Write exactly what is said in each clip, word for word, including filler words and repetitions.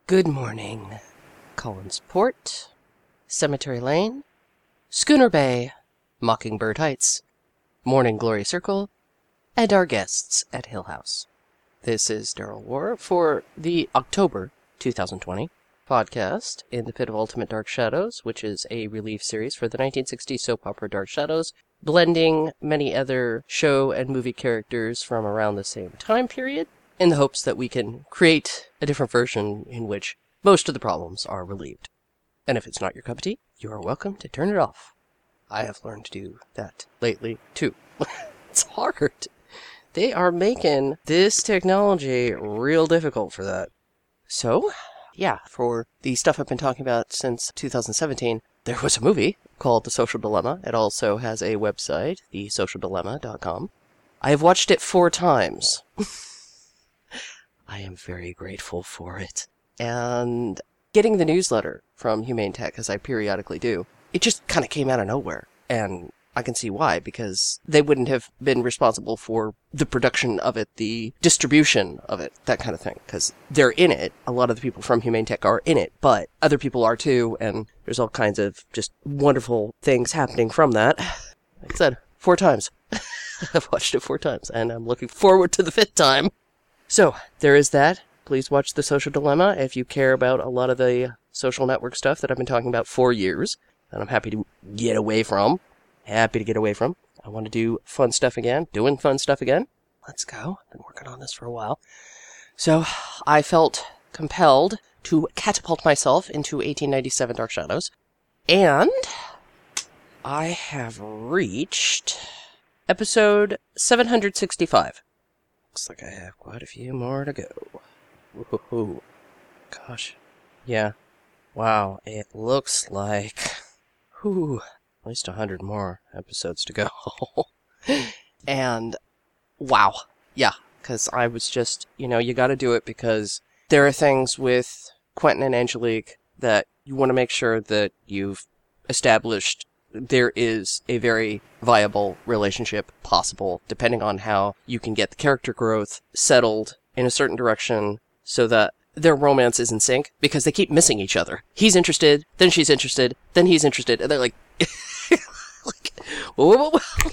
Good morning, Collins Port, Cemetery Lane, Schooner Bay, Mockingbird Heights, Morning Glory Circle, and our guests at Hill House. This is Daryl War for the October twenty twenty podcast in the Pit of Ultimate Dark Shadows, which is a relief series for the nineteen sixties soap opera Dark Shadows, blending many other show and movie characters from around the same time period, in the hopes that we can create a different version in which most of the problems are relieved. And if it's not your cup of tea, you are welcome to turn it off. I have learned to do that lately, too. It's hard. They are making this technology real difficult for that. So, yeah, for the stuff I've been talking about since two thousand seventeen, there was a movie called The Social Dilemma. It also has a website, the social dilemma dot com. I have watched it four times. I am very grateful for it. And getting the newsletter from Humane Tech, as I periodically do, it just kind of came out of nowhere. And I can see why, because they wouldn't have been responsible for the production of it, the distribution of it, that kind of thing. Because they're in it. A lot of the people from Humane Tech are in it, but other people are too, and there's all kinds of just wonderful things happening from that. Like I said, four times. I've watched it four times, and I'm looking forward to the fifth time. So, there is that. Please watch The Social Dilemma if you care about a lot of the social network stuff that I've been talking about for years, that I'm happy to get away from. Happy to get away from. I want to do fun stuff again. Doing fun stuff again. Let's go. Been working on this for a while. So, I felt compelled to catapult myself into eighteen ninety-seven Dark Shadows. And I have reached episode seven hundred sixty-five. Looks like I have quite a few more to go. Woohoo. Gosh. Yeah. Wow. It looks like... Whew. At least a hundred more episodes to go. And... Wow. Yeah. Because I was just... You know, you gotta do it because there are things with Quentin and Angelique that you want to make sure that you've established there is a very viable relationship possible, depending on how you can get the character growth settled in a certain direction so that their romance is in sync, because they keep missing each other. He's interested, then she's interested, then he's interested, and they're like... like whoa, whoa, whoa.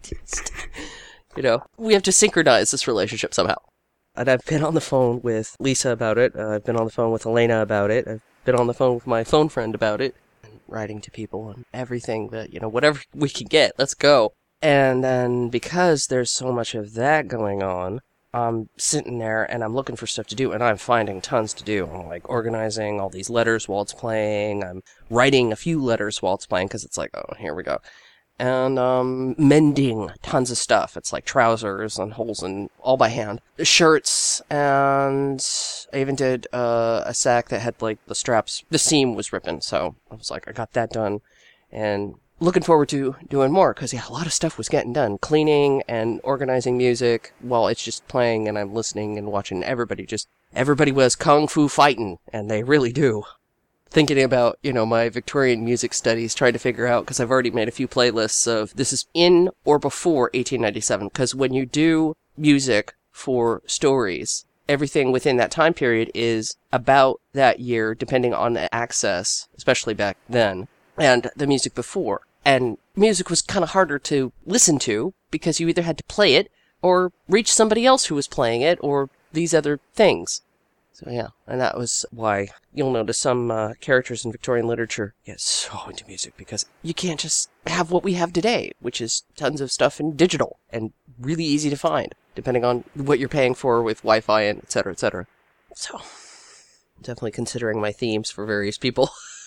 You know, we have to synchronize this relationship somehow. And I've been on the phone with Lisa about it, uh, I've been on the phone with Elena about it, I've been on the phone with my phone friend about it, writing to people and everything that, you know, whatever we can get, let's go. And then because there's so much of that going on, I'm sitting there and I'm looking for stuff to do, and I'm finding tons to do. I'm like organizing all these letters while it's playing. I'm writing a few letters while it's playing because it's like, oh, here we go. And um, mending tons of stuff. It's like trousers and holes and all by hand. Shirts, and I even did uh, a sack that had like the straps, the seam was ripping. So I was like, I got that done. And looking forward to doing more because yeah, a lot of stuff was getting done. Cleaning and organizing music while it's just playing and I'm listening and watching everybody just, everybody was kung fu fighting, and they really do. Thinking about, you know, my Victorian music studies, trying to figure out, because I've already made a few playlists of this is in or before eighteen ninety-seven, because when you do music for stories, everything within that time period is about that year, depending on the access, especially back then, and the music before. And music was kind of harder to listen to, because you either had to play it, or reach somebody else who was playing it, or these other things. So yeah, and that was why you'll notice some uh, characters in Victorian literature get so into music, because you can't just have what we have today, which is tons of stuff in digital and really easy to find, depending on what you're paying for with Wi-Fi and et cetera, et cetera. So, definitely considering my themes for various people.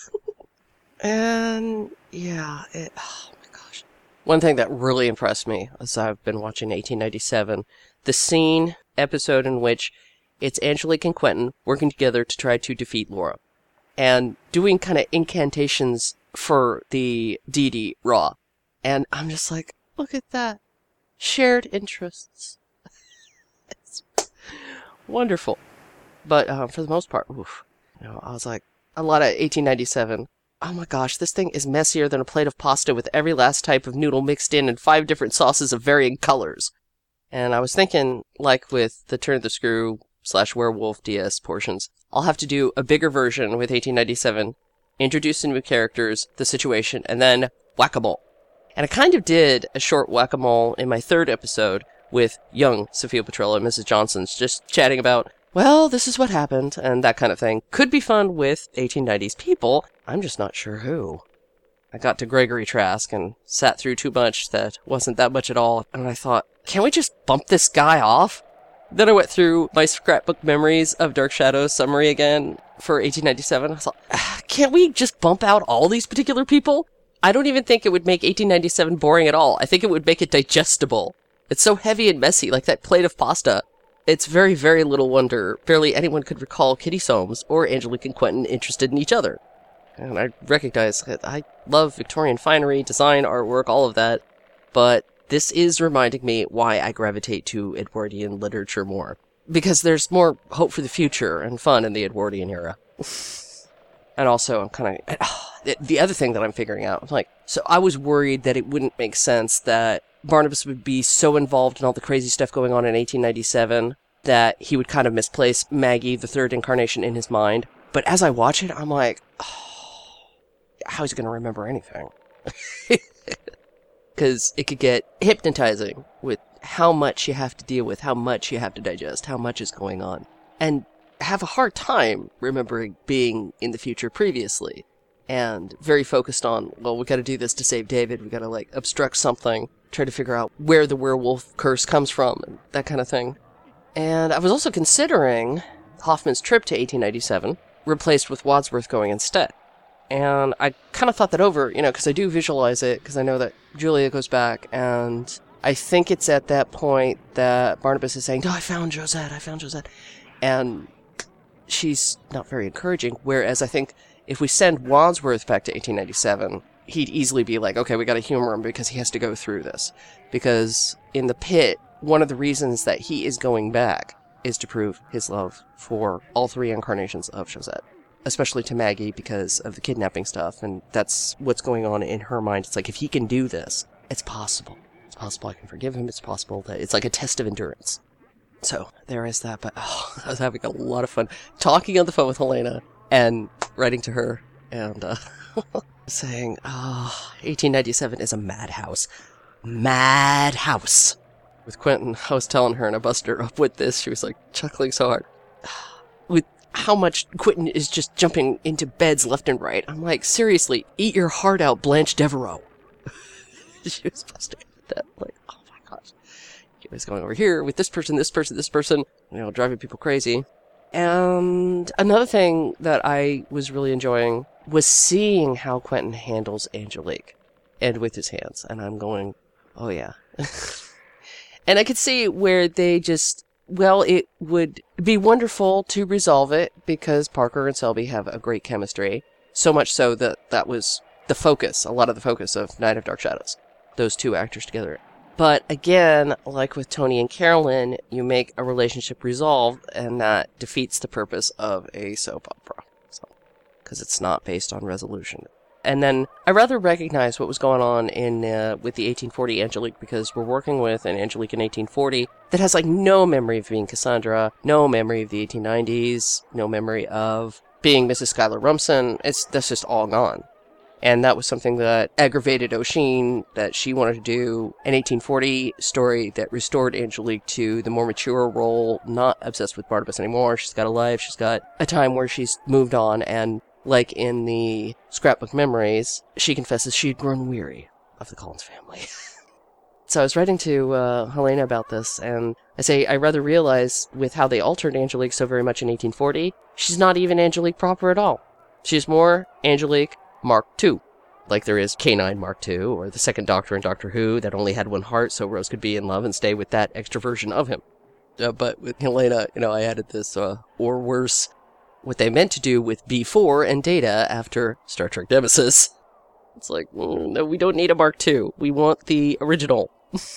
And yeah, it, oh my gosh. One thing that really impressed me as I've been watching eighteen ninety-seven, the scene, episode in which it's Angelique and Quentin working together to try to defeat Laura. And doing kind of incantations for the deity Ra. And I'm just like, look at that. Shared interests. It's wonderful. But um, for the most part, oof, you know, I was like, a lot of eighteen ninety-seven. Oh my gosh, this thing is messier than a plate of pasta with every last type of noodle mixed in and five different sauces of varying colors. And I was thinking, like with the Turn of the Screw slash Werewolf D S portions, I'll have to do a bigger version with eighteen ninety-seven, introduce the new characters, the situation, and then whack-a-mole. And I kind of did a short whack-a-mole in my third episode with young Sophia Petrella and Missus Johnson's, just chatting about, well, this is what happened, and that kind of thing. Could be fun with eighteen nineties people. I'm just not sure who. I got to Gregory Trask and sat through too much that wasn't that much at all, and I thought, can we just bump this guy off? Then I went through my scrapbook memories of Dark Shadows summary again for eighteen ninety-seven. I thought, ah, can't we just bump out all these particular people? I don't even think it would make eighteen ninety-seven boring at all. I think it would make it digestible. It's so heavy and messy, like that plate of pasta. It's very, very little wonder barely anyone could recall Kitty Soames or Angelique and Quentin interested in each other. And I recognize that I love Victorian finery, design, artwork, all of that, but this is reminding me why I gravitate to Edwardian literature more. Because there's more hope for the future and fun in the Edwardian era. And also, I'm kind of... Uh, the other thing that I'm figuring out, I'm like, so I was worried that it wouldn't make sense that Barnabas would be so involved in all the crazy stuff going on in eighteen ninety-seven that he would kind of misplace Maggie, the third incarnation, in his mind. But as I watch it, I'm like, oh, how is he going to remember anything? Because it could get hypnotizing with how much you have to deal with, how much you have to digest, how much is going on. And have a hard time remembering being in the future previously. And very focused on, well, we got to do this to save David. We got to, like, obstruct something, try to figure out where the werewolf curse comes from, and that kind of thing. And I was also considering Hoffman's trip to eighteen ninety-seven, replaced with Wadsworth going instead. And I kind of thought that over, you know, because I do visualize it, because I know that Julia goes back, and I think it's at that point that Barnabas is saying, oh, I found Josette, I found Josette. And she's not very encouraging, whereas I think if we send Wadsworth back to eighteen ninety-seven, he'd easily be like, okay, we gotta humor him because he has to go through this. Because in the pit, one of the reasons that he is going back is to prove his love for all three incarnations of Josette. Especially to Maggie because of the kidnapping stuff, and that's what's going on in her mind. It's like, if he can do this, it's possible. It's possible I can forgive him, it's possible that it's like a test of endurance. So, there is that, but oh, I was having a lot of fun talking on the phone with Helena, and writing to her, and uh, saying, oh, eighteen ninety-seven is a madhouse. Madhouse! With Quentin, I was telling her, and I busted her up with this, she was like chuckling so hard. With how much Quentin is just jumping into beds left and right. I'm like, seriously, eat your heart out, Blanche Devereaux. She was busting at that, like, oh my gosh. He was going over here with this person, this person, this person, you know, driving people crazy. And another thing that I was really enjoying was seeing how Quentin handles Angelique, and with his hands. And I'm going, oh yeah. And I could see where they just, well, it would be wonderful to resolve it because Parker and Selby have a great chemistry. So much so that that was the focus, a lot of the focus of Night of Dark Shadows. Those two actors together. But again, like with Tony and Carolyn, you make a relationship resolve, and that defeats the purpose of a soap opera. So, because it's not based on resolution. And then I rather recognize what was going on in uh, with the eighteen forty Angelique, because we're working with an Angelique in eighteen forty that has like no memory of being Cassandra, no memory of the eighteen nineties, no memory of being Missus Schuyler Rumson. It's that's just all gone. And that was something that aggravated O'Sheen, that she wanted to do an eighteen forty story that restored Angelique to the more mature role, not obsessed with Barnabas anymore. She's got a life, she's got a time where she's moved on, and like in the scrapbook memories, she confesses she had grown weary of the Collins family. So I was writing to uh, Helena about this, and I say I rather realize with how they altered Angelique so very much in eighteen forty, she's not even Angelique proper at all. She's more Angelique Mark two, like there is K nine Mark two, or the second Doctor in Doctor Who that only had one heart so Rose could be in love and stay with that extra version of him. Uh, but with Helena, you know, I added this, uh, or worse, what they meant to do with B four and Data after Star Trek Nemesis. It's like, mm, no, we don't need a Mark two. We want the original.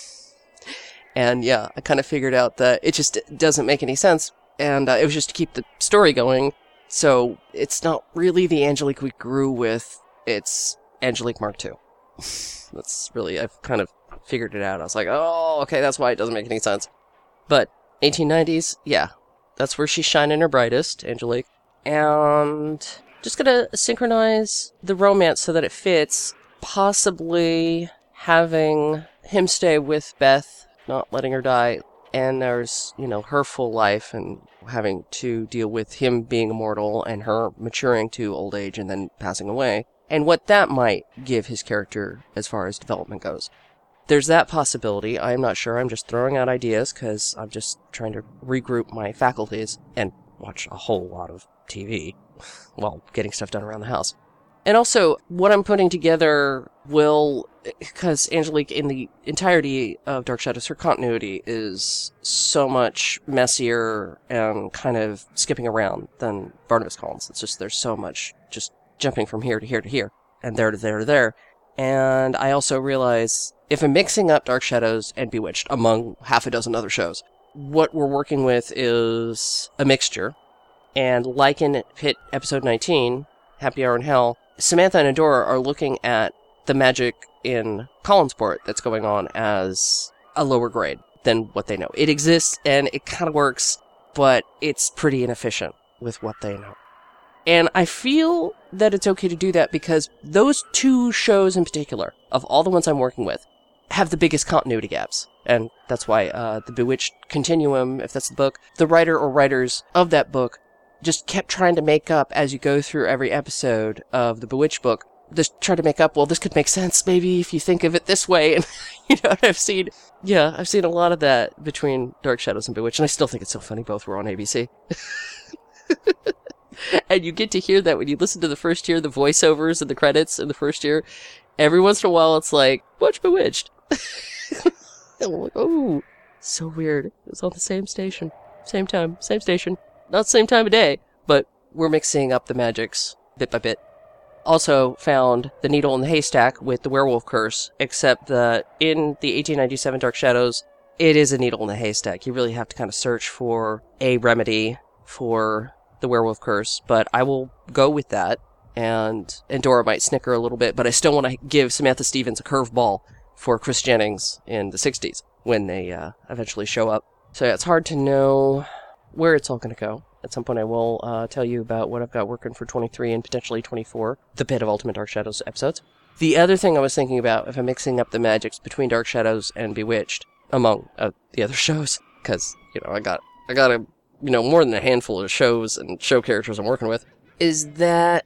And yeah, I kind of figured out that it just doesn't make any sense. And uh, it was just to keep the story going. So it's not really the Angelique we grew with. It's Angelique Mark two. That's really, I've kind of figured it out. I was like, oh, okay, that's why it doesn't make any sense. But eighteen nineties, yeah, that's where she's shining her brightest, Angelique. And just gonna synchronize the romance so that it fits, possibly having him stay with Beth, not letting her die, and there's, you know, her full life and having to deal with him being immortal and her maturing to old age and then passing away, and what that might give his character as far as development goes. There's that possibility. I'm not sure. I'm just throwing out ideas because I'm just trying to regroup my faculties and watch a whole lot of T V while getting stuff done around the house. And also, what I'm putting together will, because Angelique, in the entirety of Dark Shadows, her continuity is so much messier and kind of skipping around than Barnabas Collins. It's just, there's so much just jumping from here to here to here, and there to there to there. And I also realize, if I'm mixing up Dark Shadows and Bewitched among half a dozen other shows, what we're working with is a mixture. And like in Hit Episode nineteen, Happy Hour in Hell, Samantha and Endora are looking at the magic in Collinsport that's going on as a lower grade than what they know. It exists, and it kind of works, but it's pretty inefficient with what they know. And I feel that it's okay to do that because those two shows in particular, of all the ones I'm working with, have the biggest continuity gaps. And that's why uh, the Bewitched Continuum, if that's the book, the writer or writers of that book just kept trying to make up as you go through every episode of the Bewitched book. Just try to make up, well, this could make sense maybe if you think of it this way. And, you know, I've seen, yeah, I've seen a lot of that between Dark Shadows and Bewitched, and I still think it's so funny both were on A B C. And you get to hear that when you listen to the first year, the voiceovers and the credits in the first year. Every once in a while, it's like, watch Bewitched. And I'm like, oh, so weird. It was on the same station, same time, same station. Not the same time of day, but we're mixing up the magics bit by bit. Also found the needle in the haystack with the werewolf curse, except that in the eighteen ninety-seven Dark Shadows, it is a needle in the haystack. You really have to kind of search for a remedy for the werewolf curse, but I will go with that, and Endora might snicker a little bit, but I still want to give Samantha Stevens a curveball for Chris Jennings in the sixties when they uh, eventually show up. So yeah, it's hard to know where it's all going to go. At some point I will uh, tell you about what I've got working for twenty-three and potentially twenty-four, the Pit of Ultimate Dark Shadows episodes. The other thing I was thinking about, if I'm mixing up the magics between Dark Shadows and Bewitched, among uh, the other shows, because, you know, I got, I got a, you know, more than a handful of shows and show characters I'm working with, is that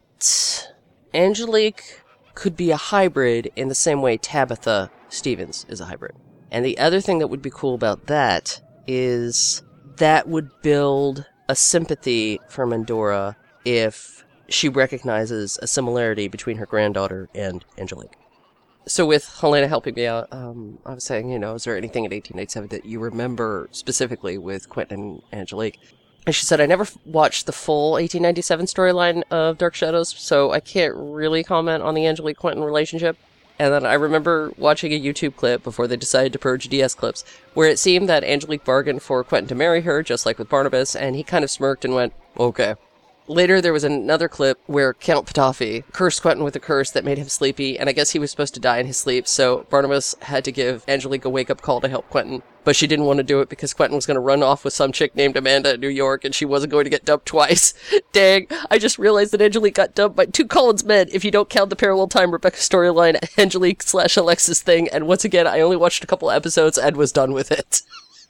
Angelique could be a hybrid in the same way Tabitha Stevens is a hybrid. And the other thing that would be cool about that is that would build a sympathy from Endora if she recognizes a similarity between her granddaughter and Angelique. So with Helena helping me out, um, I was saying, you know, is there anything in eighteen eighty-seven that you remember specifically with Quentin and Angelique? And she said, I never watched the full eighteen ninety-seven storyline of Dark Shadows, so I can't really comment on the Angelique-Quentin relationship. And then I remember watching a YouTube clip before they decided to purge D S clips, where it seemed that Angelique bargained for Quentin to marry her, just like with Barnabas, and he kind of smirked and went, okay. Later, there was another clip where Count Ptolemy cursed Quentin with a curse that made him sleepy, and I guess he was supposed to die in his sleep, so Barnabas had to give Angelique a wake-up call to help Quentin, but she didn't want to do it because Quentin was going to run off with some chick named Amanda in New York, and she wasn't going to get dumped twice. Dang, I just realized that Angelique got dumped by two Collins men, if you don't count the parallel time Rebecca storyline, Angelique slash Alexis thing, and once again, I only watched a couple episodes and was done with it.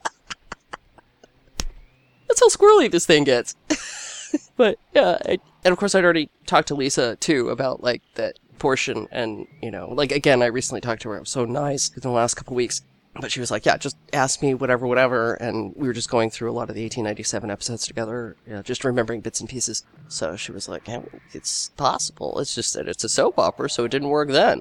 That's how squirrely this thing gets. But, yeah, I, and of course I'd already talked to Lisa, too, about, like, that portion, and, you know, like, again, I recently talked to her, it was so nice in the last couple weeks, but she was like, yeah, just ask me whatever, whatever, and we were just going through a lot of the eighteen ninety-seven episodes together, you know, just remembering bits and pieces, so she was like, yeah, it's possible, it's just that it's a soap opera, so it didn't work then.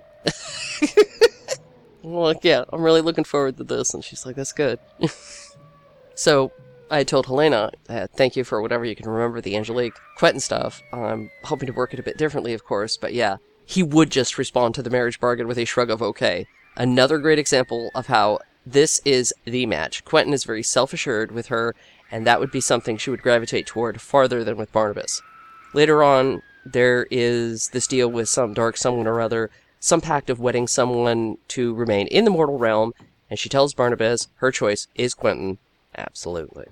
I'm like, yeah, I'm really looking forward to this, and she's like, that's good. So, I had told Helena, uh, thank you for whatever you can remember the Angelique Quentin stuff. I'm hoping to work it a bit differently, of course, but yeah, he would just respond to the marriage bargain with a shrug of okay. Another great example of how this is the match. Quentin is very self-assured with her, and that would be something she would gravitate toward farther than with Barnabas. Later on, there is this deal with some dark someone or other, some pact of wedding someone to remain in the mortal realm, and she tells Barnabas her choice is Quentin. Absolutely.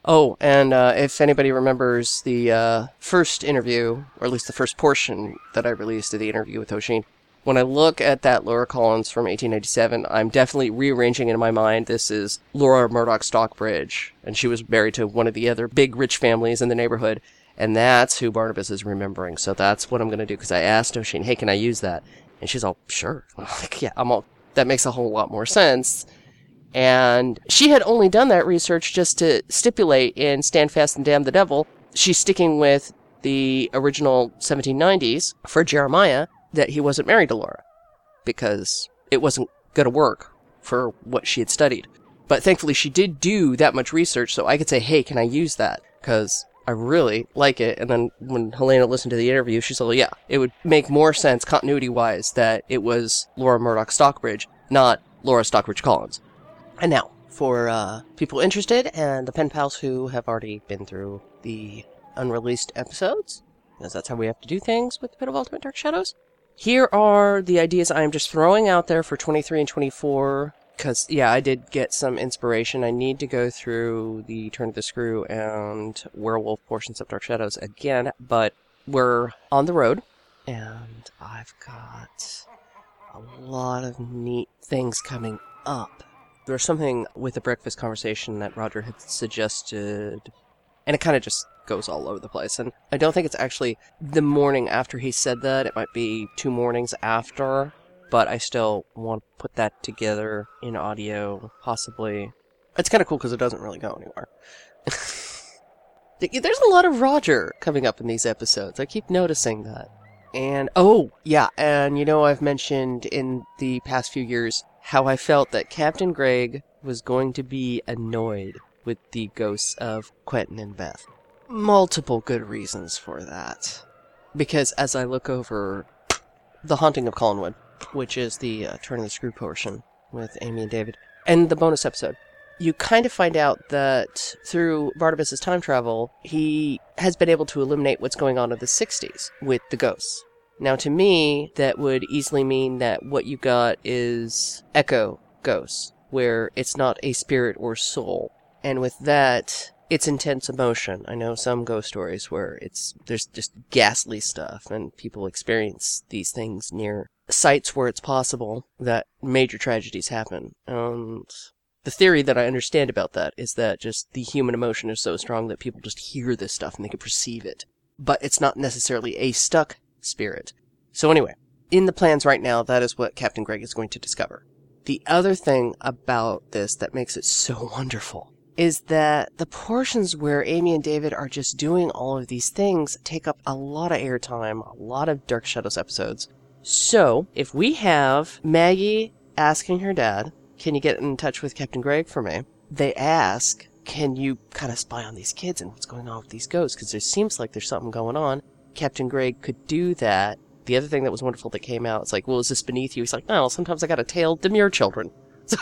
Oh, and uh, if anybody remembers the uh, first interview, or at least the first portion that I released of the interview with Oshin, when I look at that Laura Collins from eighteen ninety-seven, I'm definitely rearranging in my mind this is Laura Murdoch Stockbridge, and she was married to one of the other big rich families in the neighborhood, and that's who Barnabas is remembering. So that's what I'm going to do, because I asked Oshin, hey, can I use that? And she's all, sure. I'm like, yeah, I'm all, that makes a whole lot more sense. And she had only done that research just to stipulate in Stand Fast and Damn the Devil, she's sticking with the original seventeen nineties for Jeremiah, that he wasn't married to Laura, because it wasn't going to work for what she had studied. But thankfully she did do that much research, so I could say, hey, can I use that? Because I really like it. And then when Helena listened to the interview, she said, well, yeah, it would make more sense continuity-wise that it was Laura Murdoch Stockbridge, not Laura Stockbridge Collins. And now, for uh, people interested and the pen pals who have already been through the unreleased episodes, because that's how we have to do things with the Pit of Ultimate Dark Shadows, here are the ideas I'm just throwing out there for twenty-three and twenty-four, because, yeah, I did get some inspiration. I need to go through the Turn of the Screw and Werewolf portions of Dark Shadows again, but we're on the road, and I've got a lot of neat things coming up. There's something with the breakfast conversation that Roger had suggested, and it kind of just goes all over the place. And I don't think it's actually the morning after he said that. It might be two mornings after, but I still want to put that together in audio, possibly. It's kind of cool because it doesn't really go anywhere. There's a lot of Roger coming up in these episodes. I keep noticing that. And, oh, yeah, and you know, I've mentioned in the past few years how I felt that Captain Gregg was going to be annoyed with the ghosts of Quentin and Beth. Multiple good reasons for that. Because as I look over The Haunting of Collinwood, which is the uh, Turn of the Screw portion with Amy and David, and the bonus episode, you kind of find out that through Barnabas' time travel, he has been able to eliminate what's going on in the sixties with the ghosts. Now, to me, that would easily mean that what you got is echo ghosts, where it's not a spirit or soul. And with that, it's intense emotion. I know some ghost stories where it's there's just ghastly stuff, and people experience these things near sites where it's possible that major tragedies happen. And the theory that I understand about that is that just the human emotion is so strong that people just hear this stuff and they can perceive it. But it's not necessarily a stuck spirit. So anyway, in the plans right now, that is what Captain Gregg is going to discover. The other thing about this that makes it so wonderful is that the portions where Amy and David are just doing all of these things take up a lot of airtime, a lot of Dark Shadows episodes. So, if we have Maggie asking her dad, can you get in touch with Captain Gregg for me? They ask, can you kind of spy on these kids and what's going on with these ghosts? Because there seems like there's something going on. Captain Gregg could do that. The other thing that was wonderful that came out, it's like, well, is this beneath you? He's like, no, sometimes I gotta tail demure children. So,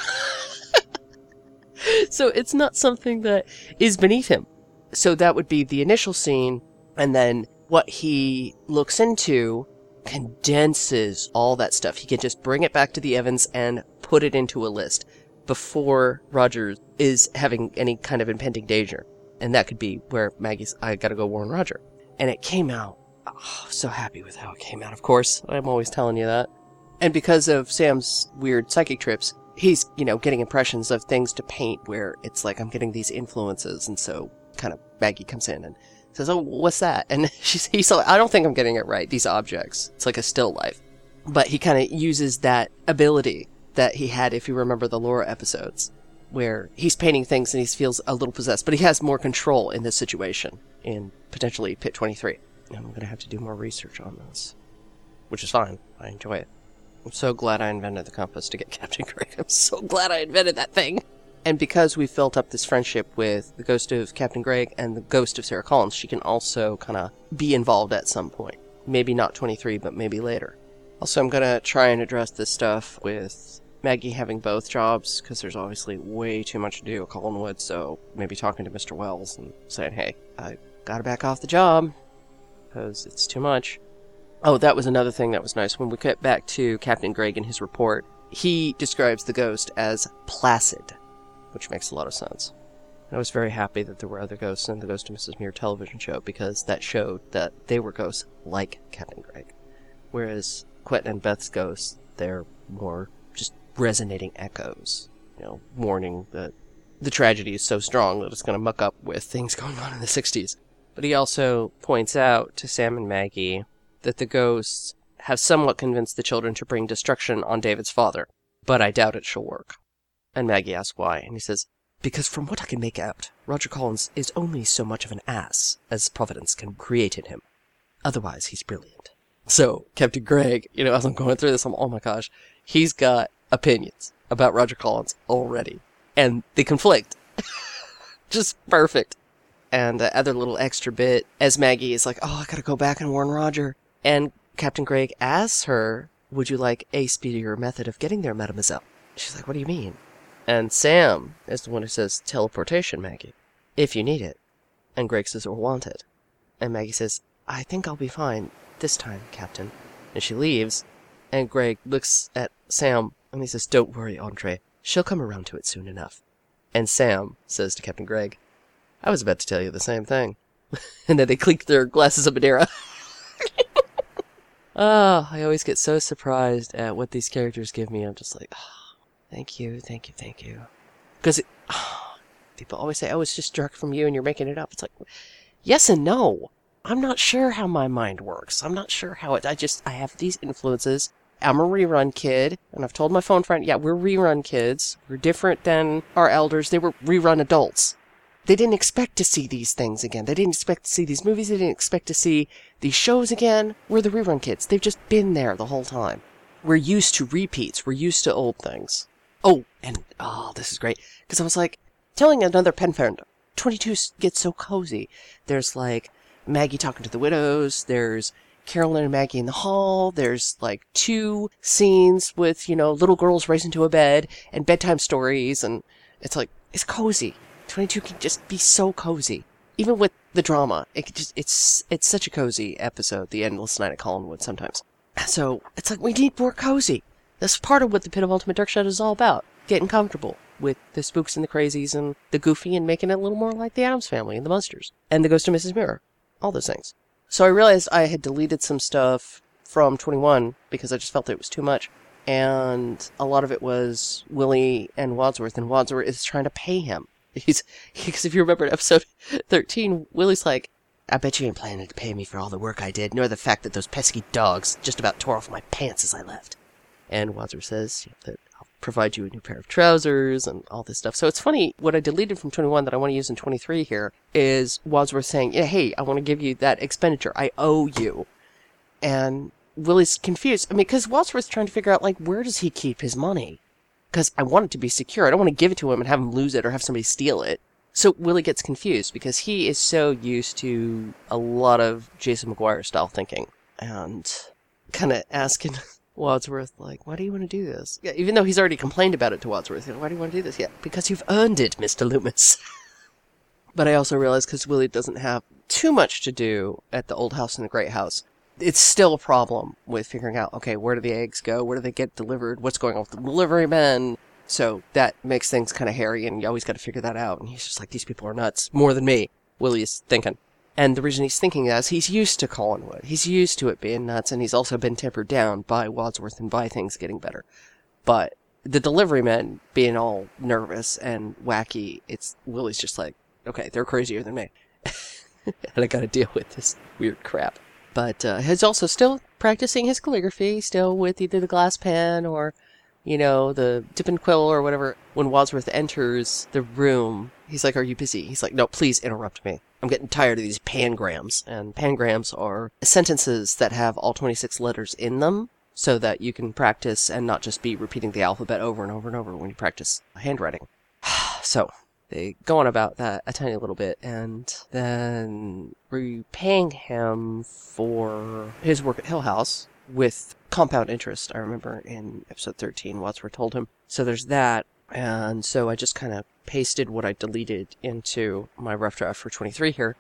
so it's not something that is beneath him. So that would be the initial scene, and then what he looks into condenses all that stuff. He can just bring it back to the Evans and put it into a list before Roger is having any kind of impending danger. And that could be where Maggie's, I gotta go warn Roger. And it came out. Oh, so happy with how it came out, of course. I'm always telling you that. And because of Sam's weird psychic trips, he's, you know, getting impressions of things to paint where it's like, I'm getting these influences. And so kind of Maggie comes in and says, oh, what's that? And she's, he's like, I don't think I'm getting it right. These objects. It's like a still life. But he kind of uses that ability that he had, if you remember the Laura episodes, where he's painting things and he feels a little possessed. But he has more control in this situation in potentially Pit twenty-three. I'm going to have to do more research on this, which is fine. I enjoy it. I'm so glad I invented the compass to get Captain Gregg. I'm so glad I invented that thing. And because we've built up this friendship with the ghost of Captain Gregg and the ghost of Sarah Collins, she can also kind of be involved at some point. Maybe not twenty-three, but maybe later. Also, I'm going to try and address this stuff with Maggie having both jobs, because there's obviously way too much to do at Collinwood, so maybe talking to Mister Wells and saying, hey, I gotta back off the job, because it's too much. Oh, that was another thing that was nice. When we get back to Captain Gregg in his report, he describes the ghost as placid, which makes a lot of sense. I was very happy that there were other ghosts in the Ghost of Missus Muir television show, because that showed that they were ghosts like Captain Gregg. Whereas Quentin and Beth's ghosts, they're more just resonating echoes, you know, warning that the tragedy is so strong that it's going to muck up with things going on in the sixties. But he also points out to Sam and Maggie that the ghosts have somewhat convinced the children to bring destruction on David's father, but I doubt it shall work. And Maggie asks why, and he says, because from what I can make out, Roger Collins is only so much of an ass as Providence can create in him. Otherwise, he's brilliant. So, Captain Gregg, you know, as I'm going through this, I'm, oh my gosh, he's got opinions about Roger Collins already. And they conflict. Just perfect. And the other little extra bit, as Maggie is like, oh, I gotta go back and warn Roger. And Captain Gregg asks her, would you like a speedier method of getting there, mademoiselle? She's like, what do you mean? And Sam is the one who says, teleportation, Maggie, if you need it. And Gregg says, or want it. And Maggie says, I think I'll be fine this time, Captain. And she leaves, and Gregg looks at Sam, and he says, don't worry, Andre. She'll come around to it soon enough. And Sam says to Captain Gregg, I was about to tell you the same thing. And then they clink their glasses of Madeira. Oh, I always get so surprised at what these characters give me. I'm just like, oh, thank you, thank you, thank you. Because oh, people always say, oh, it's just direct from you and you're making it up. It's like, yes and no. I'm not sure how my mind works. I'm not sure how it, I just, I have these influences. I'm a rerun kid, and I've told my phone friend, yeah, we're rerun kids. We're different than our elders. They were rerun adults. They didn't expect to see these things again. They didn't expect to see these movies. They didn't expect to see these shows again. We're the rerun kids. They've just been there the whole time. We're used to repeats. We're used to old things. Oh, and, oh, this is great. Because I was like, telling another pen friend, twenty-two gets so cozy. There's, like, Maggie talking to the widows. There's Carolyn and Maggie in the hall. There's, like, two scenes with, you know, little girls racing to a bed and bedtime stories. And it's like, it's cozy. twenty-two can just be so cozy. Even with the drama, it could just, it's, it's such a cozy episode, The Endless Night at Collinwood sometimes. So, it's like, we need more cozy. That's part of what the Pit of Ultimate Dark Shadows is all about. Getting comfortable with the spooks and the crazies and the goofy and making it a little more like the Addams Family and the Munsters. And the Ghost of Missus Muir. All those things. So I realized I had deleted some stuff from twenty-one because I just felt it was too much. And a lot of it was Willie and Wadsworth, and Wadsworth is trying to pay him. He's, because if you remember in episode thirteen, Willie's like, I bet you ain't planning to pay me for all the work I did, nor the fact that those pesky dogs just about tore off my pants as I left. And Wadsworth says, you know, that I'll provide you a new pair of trousers and all this stuff. So it's funny, what I deleted from twenty-one that I want to use in twenty-three here is Wadsworth saying, yeah, hey, I want to give you that expenditure. I owe you. And Willie's confused. I mean, because Wadsworth's trying to figure out, like, where does he keep his money? Because I want it to be secure. I don't want to give it to him and have him lose it or have somebody steal it. So Willie gets confused because he is so used to a lot of Jason McGuire style thinking. And kind of asking Wadsworth, like, why do you want to do this? Yeah, even though he's already complained about it to Wadsworth. Why do you want to do this? Yeah, because you've earned it, Mister Loomis. But I also realized because Willie doesn't have too much to do at the old house and the great house, it's still a problem with figuring out, okay, where do the eggs go? Where do they get delivered? What's going on with the delivery men? So that makes things kind of hairy, and you always got to figure that out. And he's just like, these people are nuts. More than me, Willie is thinking. And the reason he's thinking that is he's used to Collinwood. He's used to it being nuts, and he's also been tempered down by Wadsworth and by things getting better. But the delivery men being all nervous and wacky, it's Willie's just like, okay, they're crazier than me. And I got to deal with this weird crap. But uh, he's also still practicing his calligraphy, still with either the glass pen or, you know, the dip and quill or whatever. When Wadsworth enters the room, he's like, are you busy? He's like, no, please interrupt me. I'm getting tired of these pangrams. And pangrams are sentences that have all twenty-six letters in them so that you can practice and not just be repeating the alphabet over and over and over when you practice handwriting. So they go on about that a tiny little bit, and then repaying him for his work at Hill House with compound interest. I remember in episode thirteen, Wadsworth told him. So there's that, and so I just kind of pasted what I deleted into my rough draft for twenty-three here.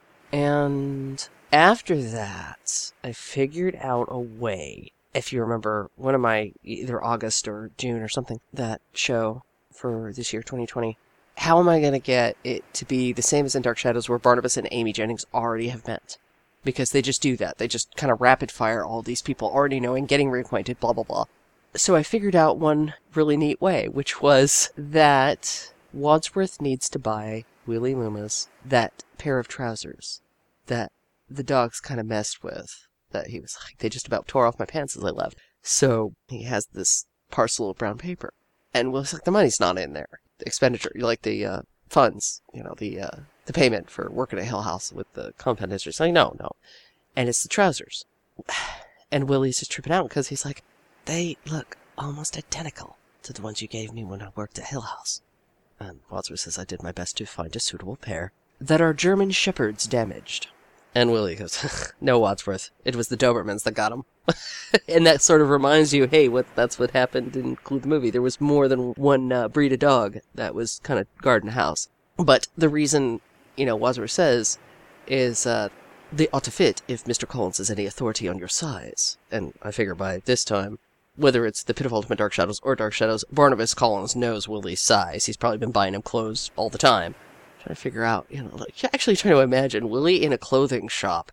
And after that, I figured out a way. If you remember, one of my, either August or June or something, that show for this year, twenty twenty, how am I going to get it to be the same as in Dark Shadows where Barnabas and Amy Jennings already have met? Because they just do that. They just kind of rapid fire all these people already knowing, getting reacquainted, blah, blah, blah. So I figured out one really neat way, which was that Wadsworth needs to buy Willie Loomis that pair of trousers that the dogs kind of messed with, that he was like, they just about tore off my pants as I left. So he has this parcel of brown paper. And Willie's like, the money's not in there. The expenditure, like the uh, funds, you know, the uh, the payment for working at Hill House with the compound history. He's like, no, no. And it's the trousers. And Willie's just tripping out because he's like, they look almost identical to the ones you gave me when I worked at Hill House. And Wadsworth says, I did my best to find a suitable pair that our German shepherds damaged. And Willie goes, no, Wadsworth, it was the Dobermans that got them. And that sort of reminds you, hey, what that's what happened in Clue the movie. There was more than one uh, breed of dog that was kind of guarding the house. But the reason, you know, Wadsworth says is uh, they ought to fit if Mister Collins has any authority on your size. And I figure by this time, whether it's the Pit of Ultimate Dark Shadows or Dark Shadows, Barnabas Collins knows Willie's size. He's probably been buying him clothes all the time. Trying to figure out, you know, like, actually trying to imagine Willie in a clothing shop.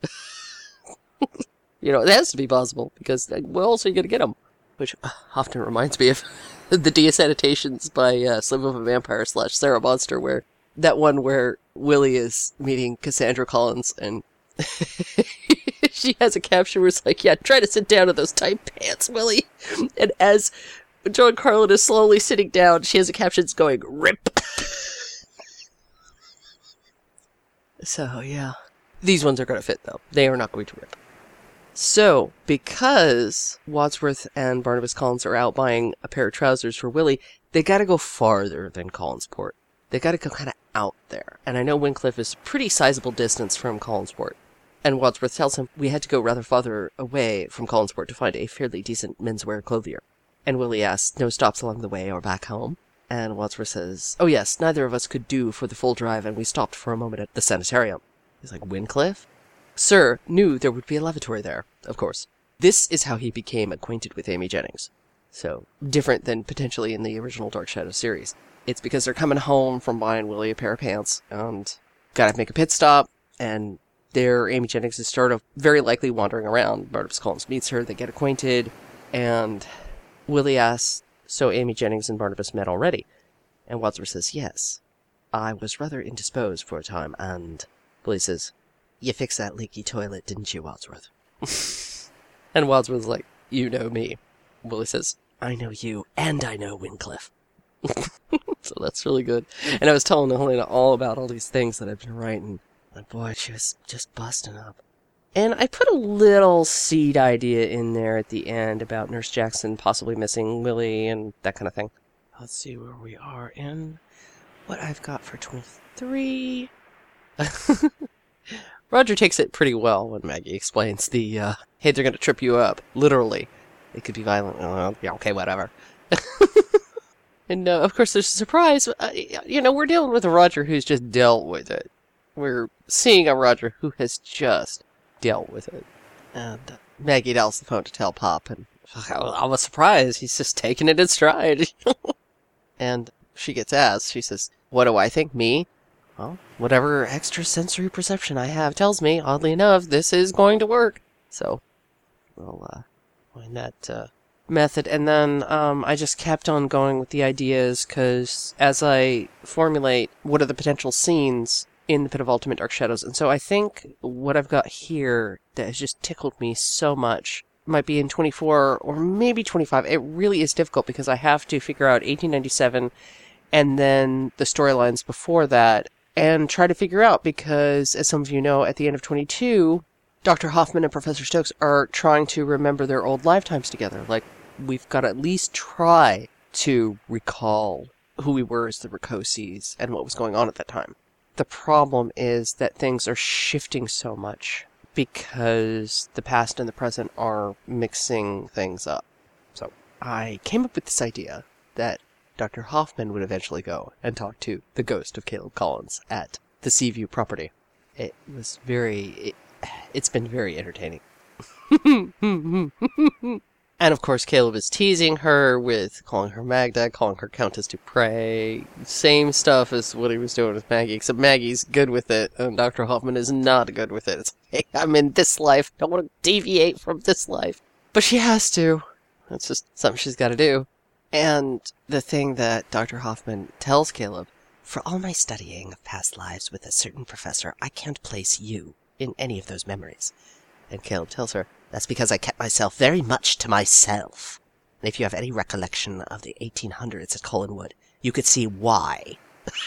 You know, it has to be possible, because where else are you going to get them? Which uh, often reminds me of the D S adaptations by uh, Slave of a Vampire slash Sarah Monster, where that one where Willie is meeting Cassandra Collins, and she has a caption where it's like, yeah, try to sit down in those tight pants, Willie. And as Joan Carlin is slowly sitting down, she has a caption going, rip. So, yeah. These ones are going to fit, though. They are not going to rip. So, because Wadsworth and Barnabas Collins are out buying a pair of trousers for Willie, they got to go farther than Collinsport. They got to go kind of out there. And I know Wincliffe is a pretty sizable distance from Collinsport. And Wadsworth tells him we had to go rather farther away from Collinsport to find a fairly decent menswear clothier. And Willie asks, no stops along the way or back home? And Wadsworth says, oh yes, neither of us could do for the full drive, and we stopped for a moment at the sanitarium. He's like, Wincliffe? Sir knew there would be a lavatory there, of course. This is how he became acquainted with Amy Jennings. So, different than potentially in the original Dark Shadow series. It's because they're coming home from buying Willie a pair of pants, and gotta make a pit stop, and there Amy Jennings is sort of very likely wandering around. Barnabas Collins meets her, they get acquainted, and Willie asks, so Amy Jennings and Barnabas met already? And Wadsworth says, yes. I was rather indisposed for a time, and Willie says, you fixed that leaky toilet, didn't you, Wadsworth? And Wadsworth's like, you know me. Willie says, I know you, and I know Wincliffe. So that's really good. And I was telling Helena all about all these things that I've been writing. And boy, she was just busting up. And I put a little seed idea in there at the end about Nurse Jackson possibly missing Willie and that kind of thing. Let's see where we are in what I've got for twenty-three. Roger takes it pretty well when Maggie explains the, uh, hey, they're going to trip you up. Literally. It could be violent. Oh, yeah, okay, whatever. And, uh, of course, there's a surprise. Uh, you know, we're dealing with a Roger who's just dealt with it. We're seeing a Roger who has just dealt with it. And uh, Maggie dials the phone to tell Pop, and I was surprised. He's just taking it in stride. And she gets asked, she says, what do I think, me? Well, whatever extrasensory perception I have tells me, oddly enough, this is going to work. So, we'll uh, find that uh, method. And then um, I just kept on going with the ideas, because as I formulate what are the potential scenes in the Pit of Ultimate Dark Shadows, and so I think what I've got here that has just tickled me so much might be in twenty-four or maybe twenty-five. It really is difficult, because I have to figure out eighteen ninety-seven and then the storylines before that, and try to figure out, because, as some of you know, at the end of twenty-two, Doctor Hoffman and Professor Stokes are trying to remember their old lifetimes together. Like, we've got to at least try to recall who we were as the Ricosies and what was going on at that time. The problem is that things are shifting so much because the past and the present are mixing things up. So I came up with this idea that Doctor Hoffman would eventually go and talk to the ghost of Caleb Collins at the Seaview property. It was very... It, it's been very entertaining. And of course, Caleb is teasing her with calling her Magda, calling her Countess Dupre. Same stuff as what he was doing with Maggie, except Maggie's good with it, and Doctor Hoffman is not good with it. It's like, hey, I'm in this life. Don't want to deviate from this life. But she has to. It's just something she's got to do. And the thing that Doctor Hoffman tells Caleb, for all my studying of past lives with a certain professor, I can't place you in any of those memories. And Caleb tells her, that's because I kept myself very much to myself. And if you have any recollection of the eighteen hundreds at Collinwood, you could see why.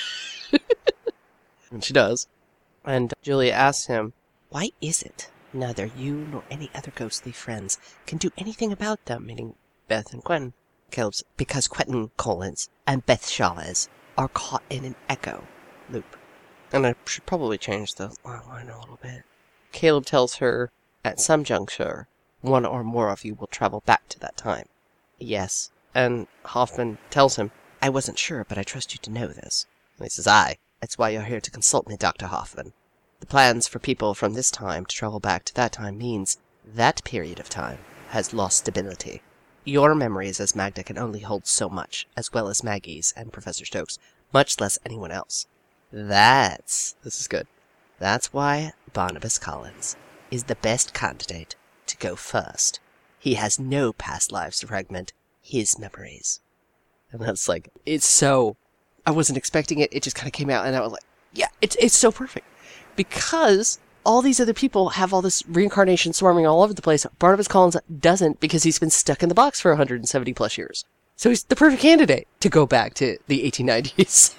And she does. And Julia asks him, why is it neither you nor any other ghostly friends can do anything about them, meaning Beth and Quentin? Caleb's, because Quentin Collins and Beth Chavez are caught in an echo loop. And I should probably change the line a little bit. Caleb tells her, at some juncture, one or more of you will travel back to that time. Yes. And Hoffman tells him, I wasn't sure, but I trust you to know this. And he says, aye, that's why you're here to consult me, Doctor Hoffman. The plans for people from this time to travel back to that time means that period of time has lost stability. Your memories as Magda can only hold so much, as well as Maggie's and Professor Stokes, much less anyone else. That's, this is good, that's why Barnabas Collins is the best candidate to go first. He has no past lives to fragment his memories. And that's like, it's so, I wasn't expecting it, it just kind of came out, and I was like, yeah, it's it's so perfect. Because all these other people have all this reincarnation swarming all over the place. Barnabas Collins doesn't, because he's been stuck in the box for one hundred seventy plus years. So he's the perfect candidate to go back to the eighteen nineties.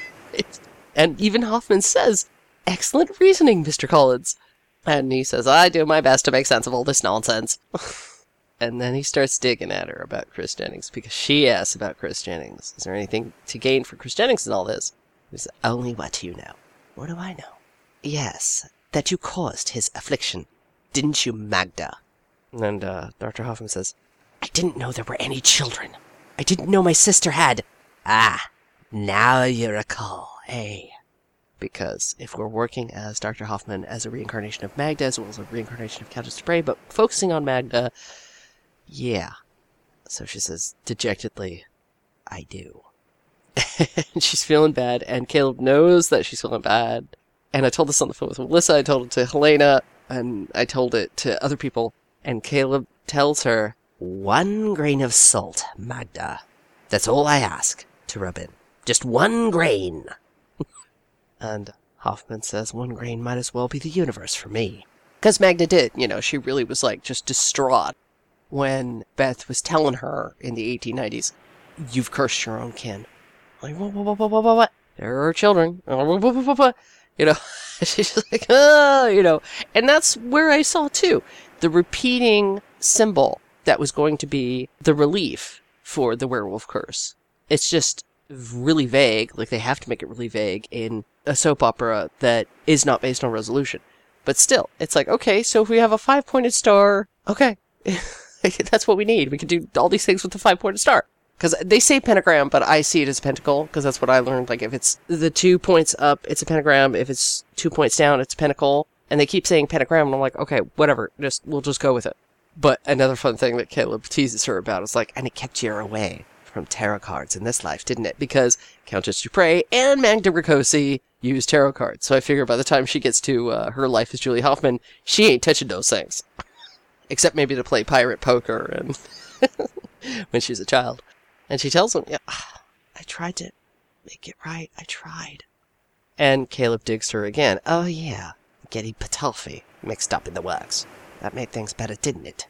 And even Hoffman says, excellent reasoning, Mister Collins. And he says, I do my best to make sense of all this nonsense. And then he starts digging at her about Chris Jennings, because she asks about Chris Jennings. Is there anything to gain for Chris Jennings in all this? He says, only what you know. What do I know? Yes, that you caused his affliction. Didn't you, Magda? And uh, Doctor Hoffman says, I didn't know there were any children. I didn't know my sister had. Ah, now you recall, eh? Because if we're working as Doctor Hoffman as a reincarnation of Magda, as well as a reincarnation of Countess Dupre, but focusing on Magda, yeah. So she says dejectedly, I do. And she's feeling bad, and Caleb knows that she's feeling bad. And I told this on the phone with Melissa, I told it to Helena, and I told it to other people. And Caleb tells her, one grain of salt, Magda. That's all I ask to rub in. Just one grain. And Hoffman says one grain might as well be the universe for me. Because Magda did, you know, she really was like just distraught when Beth was telling her in the eighteen nineties, you've cursed your own kin. Like, what, what, what, what, what, what? There are children. You know, she's just like, oh, you know. And that's where I saw, too, the repeating symbol that was going to be the relief for the werewolf curse. It's just really vague. Like, they have to make it really vague in a soap opera that is not based on resolution. But still, it's like, okay, so if we have a five-pointed star, okay. That's what we need. We can do all these things with the five-pointed star. Because they say pentagram, but I see it as a pentacle, because that's what I learned. Like, if it's the two points up, it's a pentagram. If it's two points down, it's a pentacle. And they keep saying pentagram, and I'm like, okay, whatever. Just we'll just go with it. But another fun thing that Caleb teases her about is like, and it kept you away from tarot cards in this life, didn't it? Because Countess Dupre and Magda Ricosi use tarot cards. So I figure by the time she gets to uh, her life as Julie Hoffman, she ain't touching those things. Except maybe to play pirate poker and when she's a child. And she tells him, yeah, I tried to make it right. I tried. And Caleb digs her again. Oh, yeah. Getting Patolfi mixed up in the works. That made things better, didn't it?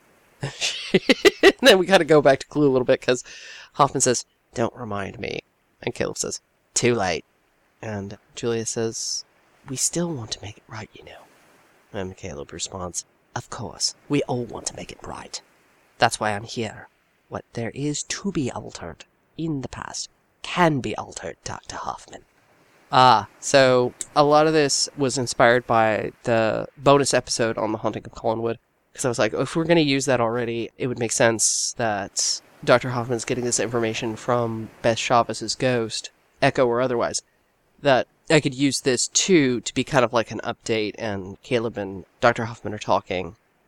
And then we gotta go back to Clue a little bit, because Hoffman says, don't remind me. And Caleb says, too late. And Julia says, we still want to make it right, you know. And Caleb responds, of course. We all want to make it right. That's why I'm here. What there is to be altered in the past can be altered, Doctor Hoffman. Ah, so a lot of this was inspired by the bonus episode on The Haunting of Collinwood. Because I was like, oh, if we're going to use that already, it would make sense that Doctor Hoffman's getting this information from Beth Chavez's ghost, Echo or otherwise, that I could use this too to be kind of like an update, and Caleb and Doctor Hoffman are talking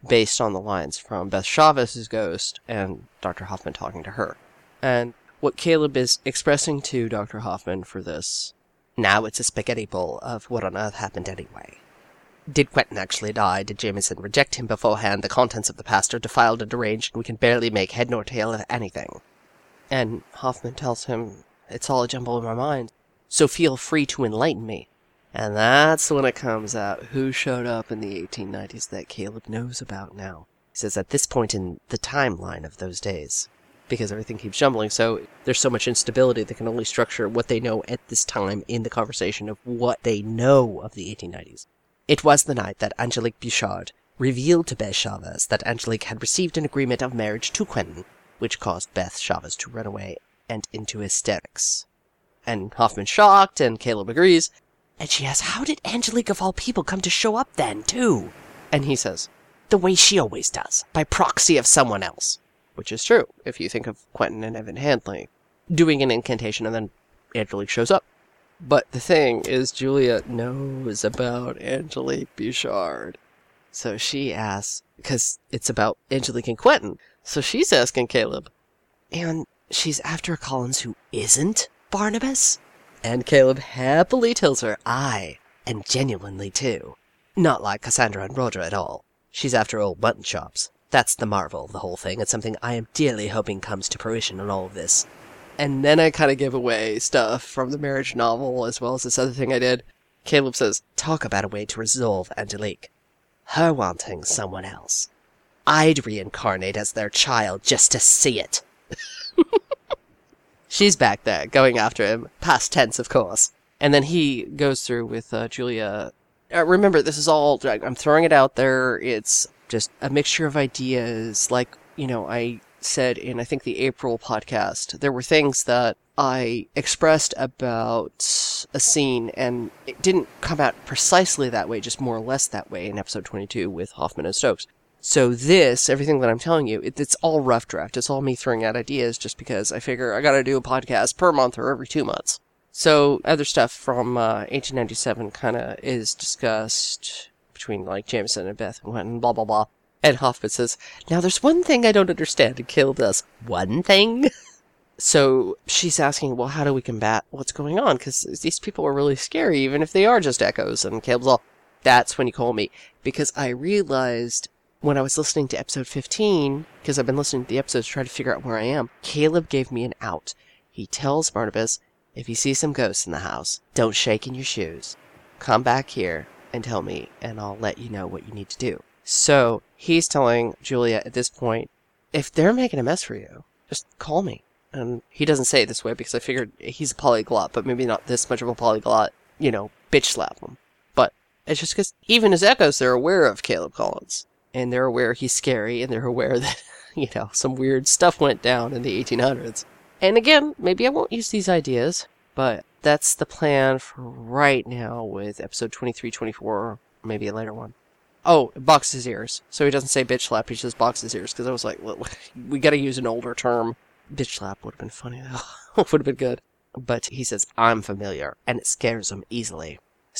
based on the lines from Beth Chavez's ghost and Doctor Hoffman talking to her. And what Caleb is expressing to Doctor Hoffman for this, now it's a spaghetti bowl of what on earth happened anyway. Did Quentin actually die? Did Jameson reject him beforehand? The contents of the past are defiled and deranged, and we can barely make head nor tail of anything. And Hoffman tells him, it's all a jumble in my mind, so feel free to enlighten me. And that's when it comes out who showed up in the eighteen nineties that Caleb knows about now. He says at this point in the timeline of those days, because everything keeps jumbling, so there's so much instability they can only structure what they know at this time in the conversation of what they know of the eighteen nineties. It was the night that Angelique Bouchard revealed to Beth Chavez that Angelique had received an agreement of marriage to Quentin, which caused Beth Chavez to run away and into hysterics. And Hoffman's shocked, and Caleb agrees. And she asks, how did Angelique of all people come to show up then, too? And he says, the way she always does, by proxy of someone else. Which is true, if you think of Quentin and Evan Handley doing an incantation and then Angelique shows up. But the thing is, Julia knows about Angelique Bouchard. So she asks, because it's about Angelique and Quentin, so she's asking Caleb, and she's after Collins who isn't Barnabas? And Caleb happily tells her, aye, and genuinely too. Not like Cassandra and Roger at all. She's after old mutton chops. That's the marvel of the whole thing. It's something I am dearly hoping comes to fruition in all of this. And then I kind of give away stuff from the marriage novel, as well as this other thing I did. Caleb says, talk about a way to resolve Angelique. Her wanting someone else. I'd reincarnate as their child just to see it. She's back there, going after him. Past tense, of course. And then he goes through with uh, Julia. Uh, remember, this is all, I'm throwing it out there. It's just a mixture of ideas. Like, you know, I said in, I think, the April podcast, there were things that I expressed about a scene, and it didn't come out precisely that way, just more or less that way in episode twenty-two with Hoffman and Stokes. So this, everything that I'm telling you, it, it's all rough draft. It's all me throwing out ideas just because I figure I gotta do a podcast per month or every two months. So other stuff from uh, eighteen ninety-seven kind of is discussed between, like, Jameson and Beth and Quentin, blah, blah, blah. And Hoffman says, now there's one thing I don't understand, and Caleb does. One thing? So she's asking, well, how do we combat what's going on? Because these people are really scary, even if they are just echoes. And Caleb's all, that's when you call me. Because I realized when I was listening to episode fifteen, because I've been listening to the episodes to try to figure out where I am, Caleb gave me an out. He tells Barnabas, if you see some ghosts in the house, don't shake in your shoes. Come back here and tell me, and I'll let you know what you need to do. So he's telling Julia at this point, if they're making a mess for you, just call me. And he doesn't say it this way because I figured he's a polyglot, but maybe not this much of a polyglot, you know, bitch slap him. But it's just because even his echoes, they're aware of Caleb Collins. And they're aware he's scary, and they're aware that, you know, some weird stuff went down in the eighteen hundreds. And again, maybe I won't use these ideas, but that's the plan for right now with episode twenty-three, twenty-four, maybe a later one. Oh, box his ears. So he doesn't say bitch slap, he just box his ears, because I was like, well, we gotta use an older term. Bitch slap would have been funny, though. Would have been good. But he says, I'm familiar, and it scares him easily.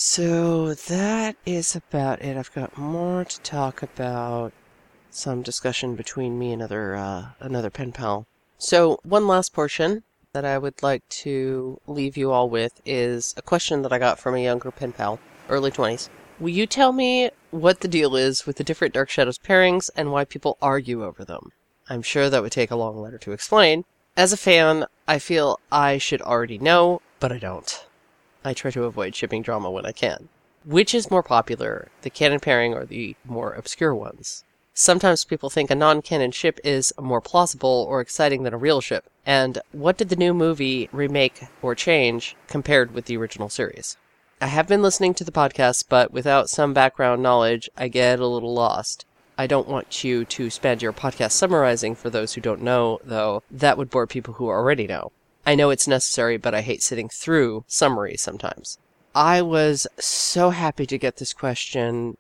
So that is about it. I've got more to talk about. Some discussion between me and another, uh, another pen pal. So one last portion that I would like to leave you all with is a question that I got from a younger pen pal, early twenties. Will you tell me what the deal is with the different Dark Shadows pairings and why people argue over them? I'm sure that would take a long letter to explain. As a fan, I feel I should already know, but I don't. I try to avoid shipping drama when I can. Which is more popular, the canon pairing or the more obscure ones? Sometimes people think a non-canon ship is more plausible or exciting than a real ship. And what did the new movie remake or change compared with the original series? I have been listening to the podcast, but without some background knowledge, I get a little lost. I don't want you to spend your podcast summarizing for those who don't know, though. That would bore people who already know. I know it's necessary, but I hate sitting through summaries sometimes. I was so happy to get this question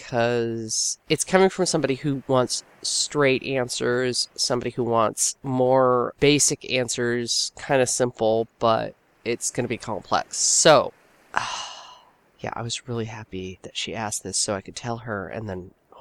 because it's coming from somebody who wants straight answers, somebody who wants more basic answers, kind of simple, but it's going to be complex. So, uh, yeah, I was really happy that she asked this so I could tell her and then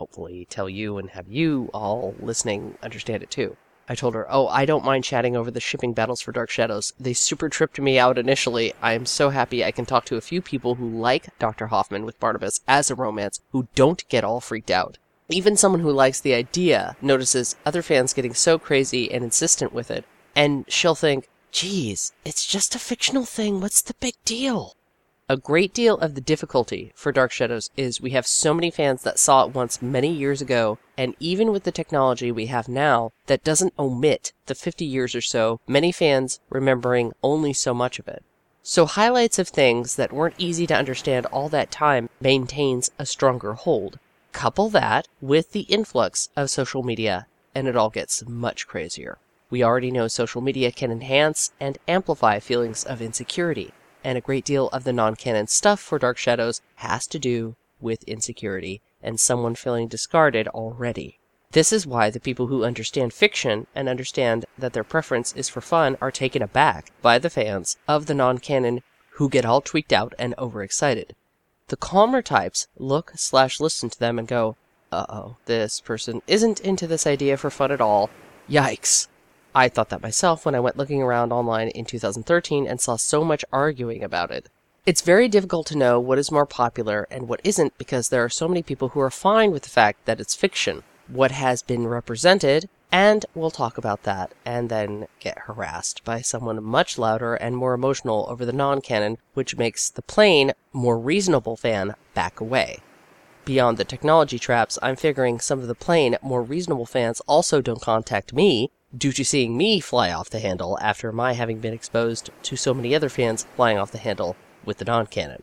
hopefully tell you and have you all listening understand it too. I told her, oh, I don't mind chatting over the shipping battles for Dark Shadows. They super tripped me out initially. I am so happy I can talk to a few people who like Doctor Hoffman with Barnabas as a romance, who don't get all freaked out. Even someone who likes the idea notices other fans getting so crazy and insistent with it, and she'll think, geez, it's just a fictional thing, what's the big deal? A great deal of the difficulty for Dark Shadows is we have so many fans that saw it once many years ago, and even with the technology we have now, that doesn't omit the fifty years or so, many fans remembering only so much of it. So highlights of things that weren't easy to understand all that time maintains a stronger hold. Couple that with the influx of social media, and it all gets much crazier. We already know social media can enhance and amplify feelings of insecurity. And a great deal of the non-canon stuff for Dark Shadows has to do with insecurity and someone feeling discarded already. This is why the people who understand fiction and understand that their preference is for fun are taken aback by the fans of the non-canon who get all tweaked out and overexcited. The calmer types look slash listen to them and go, uh-oh, this person isn't into this idea for fun at all. Yikes. I thought that myself when I went looking around online in two thousand thirteen and saw so much arguing about it. It's very difficult to know what is more popular and what isn't because there are so many people who are fine with the fact that it's fiction, what has been represented, and we'll talk about that and then get harassed by someone much louder and more emotional over the non-canon, which makes the plain, more reasonable fan back away. Beyond the technology traps, I'm figuring some of the plain, more reasonable fans also don't contact me due to seeing me fly off the handle after my having been exposed to so many other fans flying off the handle with the non-canon.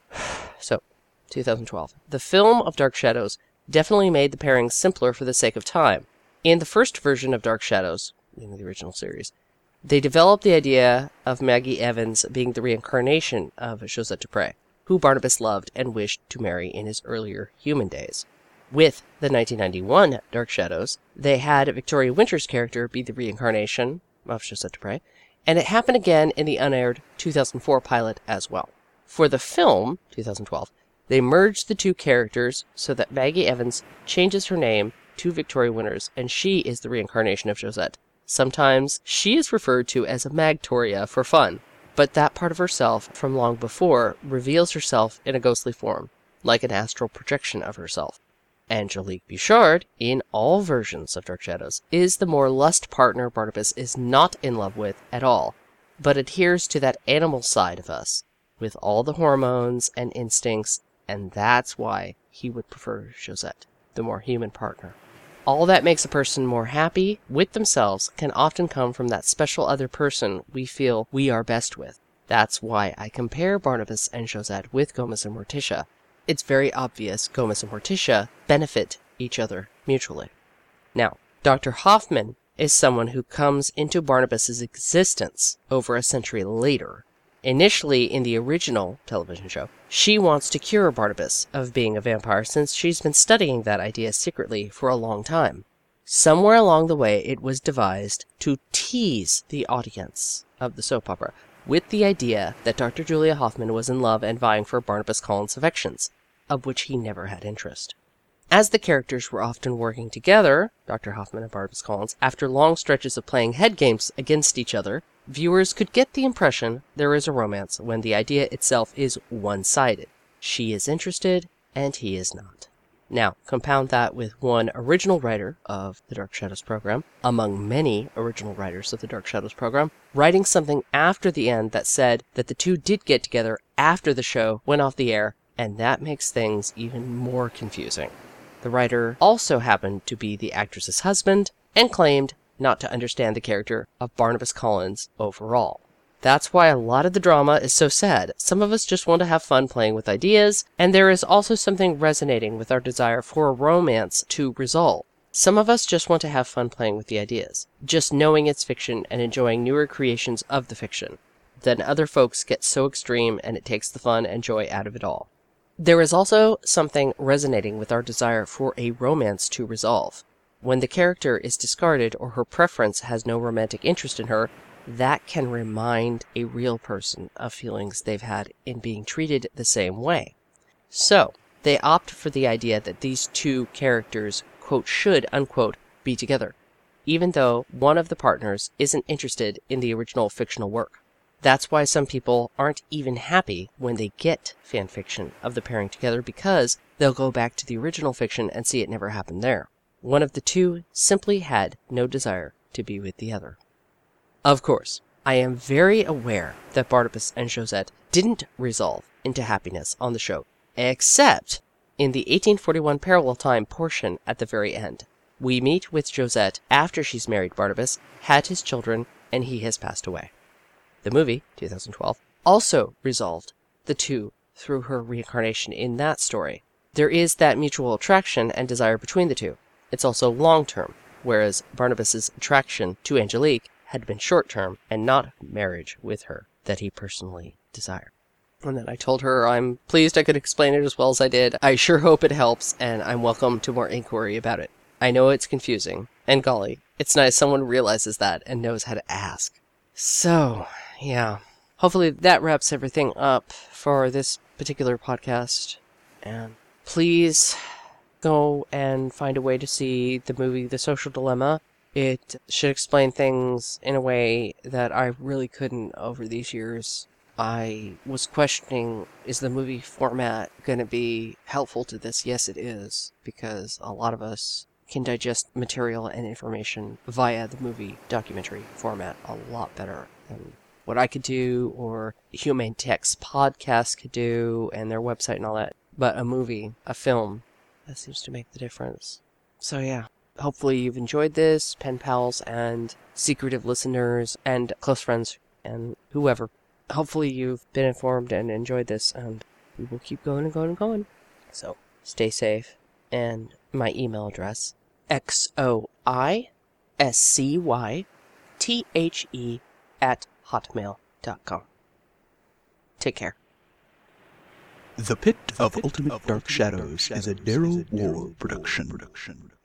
So, two thousand twelve. The film of Dark Shadows definitely made the pairings simpler for the sake of time. In the first version of Dark Shadows, in the original series, they developed the idea of Maggie Evans being the reincarnation of Josette Dupre, who Barnabas loved and wished to marry in his earlier human days. With the nineteen ninety-one Dark Shadows, they had Victoria Winter's character be the reincarnation of Josette Dupre, and it happened again in the unaired two thousand four pilot as well. For the film, two thousand twelve, they merged the two characters so that Maggie Evans changes her name to Victoria Winters, and she is the reincarnation of Josette. Sometimes she is referred to as a Magtoria for fun, but that part of herself from long before reveals herself in a ghostly form, like an astral projection of herself. Angelique Bouchard, in all versions of Dark Shadows, is the more lust partner Barnabas is not in love with at all, but adheres to that animal side of us, with all the hormones and instincts, and that's why he would prefer Josette, the more human partner. All that makes a person more happy with themselves can often come from that special other person we feel we are best with. That's why I compare Barnabas and Josette with Gomez and Morticia. It's very obvious Gomez and Morticia benefit each other mutually. Now, Doctor Hoffman is someone who comes into Barnabas's existence over a century later. Initially, in the original television show, she wants to cure Barnabas of being a vampire since she's been studying that idea secretly for a long time. Somewhere along the way, it was devised to tease the audience of the soap opera with the idea that Doctor Julia Hoffman was in love and vying for Barnabas Collins' affections, of which he never had interest. As the characters were often working together, Doctor Hoffman and Barnabas Collins, after long stretches of playing head games against each other, viewers could get the impression there is a romance when the idea itself is one-sided. She is interested, and he is not. Now, compound that with one original writer of the Dark Shadows program, among many original writers of the Dark Shadows program, writing something after the end that said that the two did get together after the show went off the air, and that makes things even more confusing. The writer also happened to be the actress's husband and claimed not to understand the character of Barnabas Collins overall. That's why a lot of the drama is so sad. Some of us just want to have fun playing with ideas, and there is also something resonating with our desire for a romance to resolve. Some of us just want to have fun playing with the ideas, just knowing it's fiction and enjoying newer creations of the fiction. Then other folks get so extreme and it takes the fun and joy out of it all. There is also something resonating with our desire for a romance to resolve. When the character is discarded or her preference has no romantic interest in her, that can remind a real person of feelings they've had in being treated the same way. So, they opt for the idea that these two characters, quote, should, unquote, be together, even though one of the partners isn't interested in the original fictional work. That's why some people aren't even happy when they get fan fiction of the pairing together, because they'll go back to the original fiction and see it never happened there. One of the two simply had no desire to be with the other. Of course, I am very aware that Barnabas and Josette didn't resolve into happiness on the show, except in the eighteen forty-one parallel time portion at the very end. We meet with Josette after she's married Barnabas, had his children, and he has passed away. The movie, two thousand twelve, also resolved the two through her reincarnation in that story. There is that mutual attraction and desire between the two. It's also long-term, whereas Barnabas's attraction to Angelique had been short-term and not marriage with her that he personally desired. And then I told her I'm pleased I could explain it as well as I did. I sure hope it helps, and I'm welcome to more inquiry about it. I know it's confusing, and golly, it's nice someone realizes that and knows how to ask. So, yeah. Hopefully that wraps everything up for this particular podcast. And please go and find a way to see the movie The Social Dilemma. It should explain things in a way that I really couldn't over these years. I was questioning, is the movie format going to be helpful to this? Yes, it is, because a lot of us can digest material and information via the movie documentary format a lot better than what I could do or Humane Text podcast could do and their website and all that. But a movie, a film, that seems to make the difference. So yeah. Hopefully you've enjoyed this, pen pals and secretive listeners and close friends and whoever. Hopefully you've been informed and enjoyed this, and we will keep going and going and going. So stay safe, and my email address, X O I S C Y T H E at hotmail dot com. Take care. The Pit of Ultimate Dark Shadows is a Darrow War production.